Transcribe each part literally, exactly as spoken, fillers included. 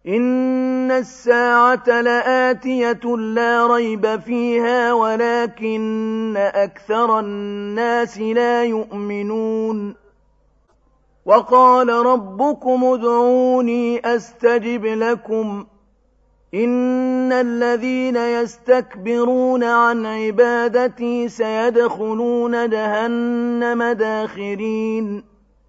إن الساعة لآتية لا ريب فيها ولكن أكثر الناس لا يؤمنون وقال ربكم ادعوني أستجب لكم إن الذين يستكبرون عن عبادتي سيدخلون جهنم داخرين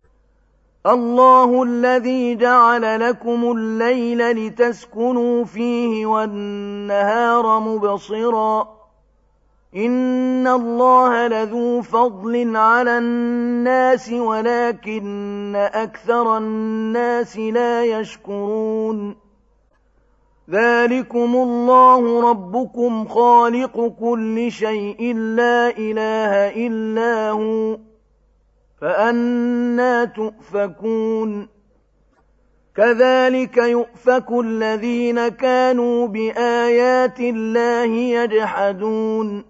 الله الذي جعل لكم الليل لتسكنوا فيه والنهار مبصرا إن الله لذو فضل على الناس ولكن أكثر الناس لا يشكرون ذلكم الله ربكم خالق كل شيء لا إله إلا هو فأنى تؤفكون كذلك يؤفك الذين كانوا بآيات الله يجحدون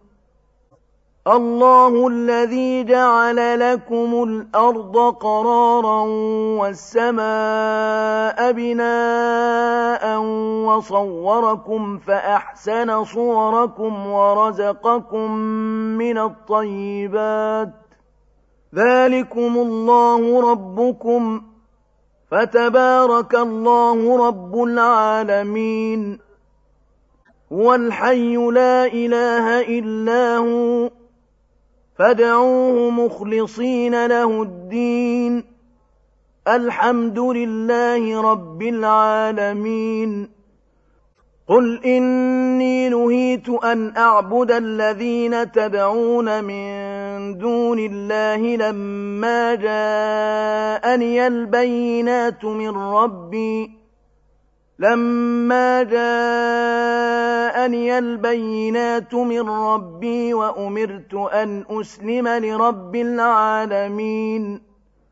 الله الذي جعل لكم الأرض قرارا والسماء بناء وصوركم فأحسن صوركم ورزقكم من الطيبات ذلكم الله ربكم فتبارك الله رب العالمين هو الحي لا إله إلا هو فادعوه مخلصين له الدين الحمد لله رب العالمين قل إني نهيت أن أعبد الذين تدعون من دون الله لما جاءني البينات من ربي لما جاءني البينات من ربي وأمرت أن أسلم لرب العالمين